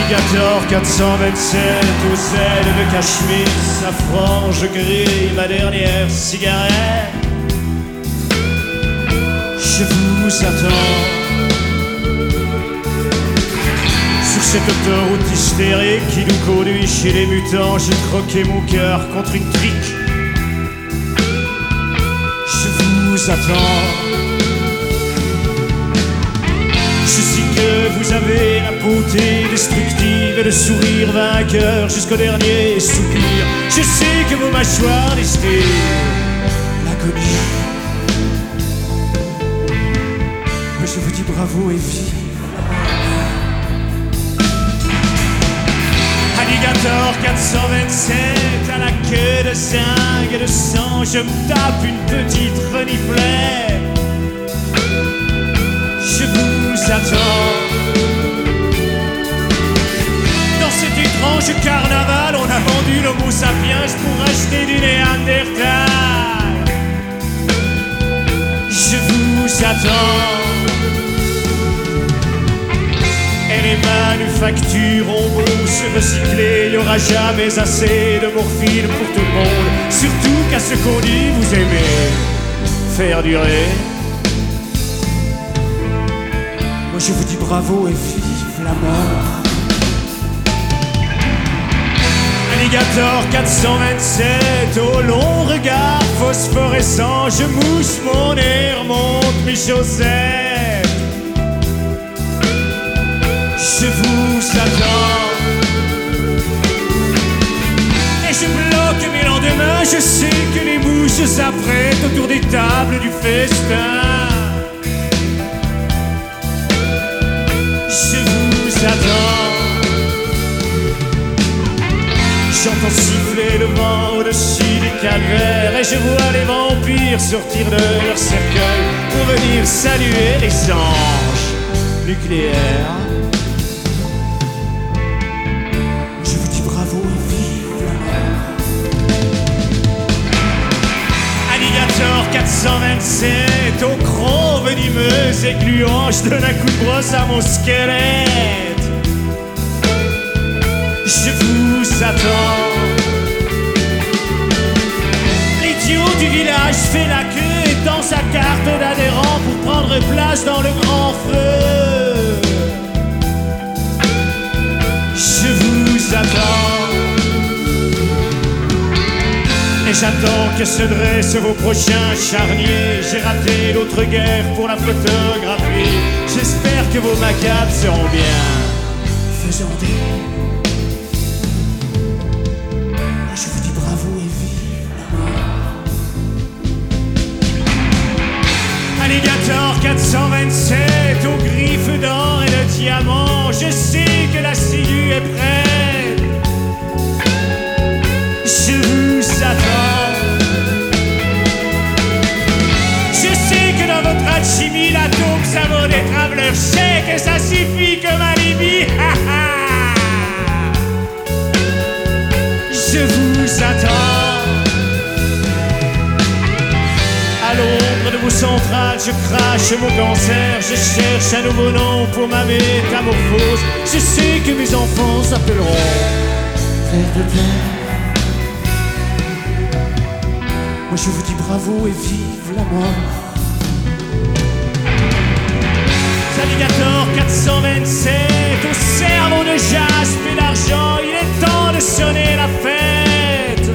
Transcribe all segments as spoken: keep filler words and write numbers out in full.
Alligator quatre cent vingt-sept aux ailes de cachemire, sa frange grille ma dernière cigarette. Je vous attends sur cette autoroute hystérique qui nous conduit chez les mutants. J'ai croqué mon cœur contre une crique. Je vous attends. Je sais que vous avez la beauté destructive et le sourire vainqueur jusqu'au dernier soupir. Je sais que vos mâchoires distillent l'agonie. Mais je vous dis bravo et vive. Alligator quatre cent vingt-sept à la queue de zinc et de sang, je me tape une petite reniflette. Je vous attends. Dans cet étrange carnaval, on a vendu l'homo sapiens pour acheter du néandertal. Je vous attends. Et les manufactures ont beau se recycler, il n'y aura jamais assez de morphine pour tout le monde. Surtout qu'à ce qu'on dit, vous aimez faire durer. Moi je vous dis bravo et vive la mort. Alligator quatre cent vingt-sept au long regard phosphorescent, je mousse mon nez, remonte mes chaussettes. Je vous attends. Et je bloque mes lendemains, je sais que les mouches s'apprêtent autour des tables du festin. Je vous attends. J'entends siffler le vent au-dessus des calvaires et je vois les vampires sortir de leur cercueil pour venir saluer les anges nucléaires. Je vous dis bravo et vive la mort. Alligator quatre cent vingt-sept au croc venimeux et gluant, je donne un coup de brosse à mon squelette. Je vous attends. L'idiot du village fait la queue et tend sa carte d'adhérent pour prendre place dans le grand feu. Je vous attends. Et j'attends que se dressent vos prochains charniers. J'ai raté l'autre guerre pour la photographie. J'espère que vos macabres seront bien faisandés. Je vous dis bravo et vive la mort. Alligator quatre cent vingt-sept aux griffes d'or et de diamant, je sais que la ciguë est prête. Je vous attends. Je sais que dans votre alchimie la taupe ça vaut des traveleurs chèques et ça suffit comme alibi. Je vous attends. À l'ombre de vos centrales, je crache mon cancer. Je cherche un nouveau nom pour ma métamorphose. Je sais que mes enfants s'appelleront Frères de terre. Moi je vous dis bravo et vive la mort. Alligator quatre cent vingt-sept au cerveau de jaspe et d'argent, il est temps de sonner la fête.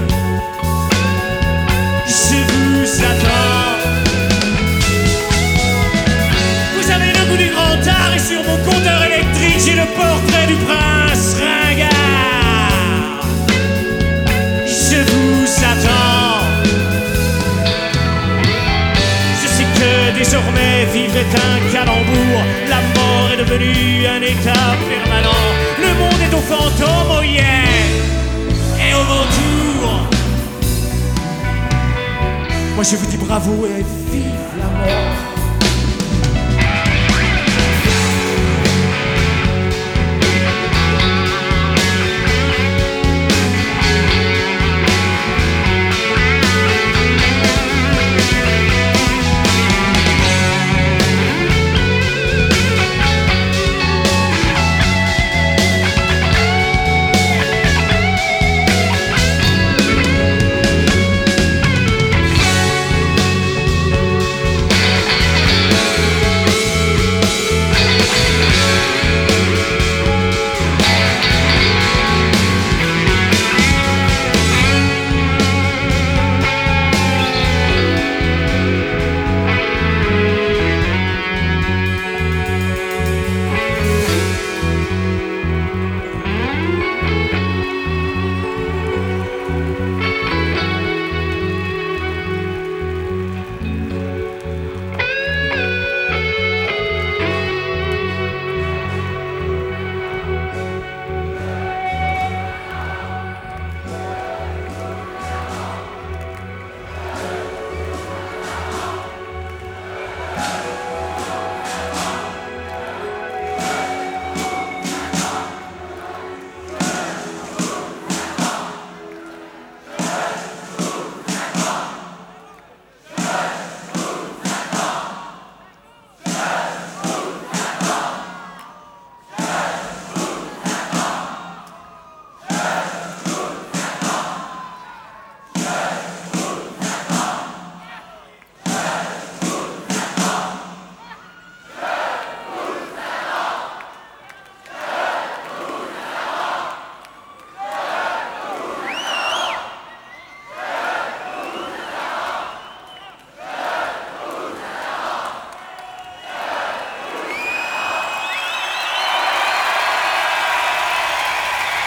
Je vous attends. Vous avez le goût du grand art et sur mon compteur électrique j'ai le portrait du prince ringard. Je vous attends. Je sais que désormais vivre est un calembour. La mort est devenue un état permanent. Le monde est aux fantômes, oh yeah, et aux vautours. Moi je vous dis bravo et vive la mort.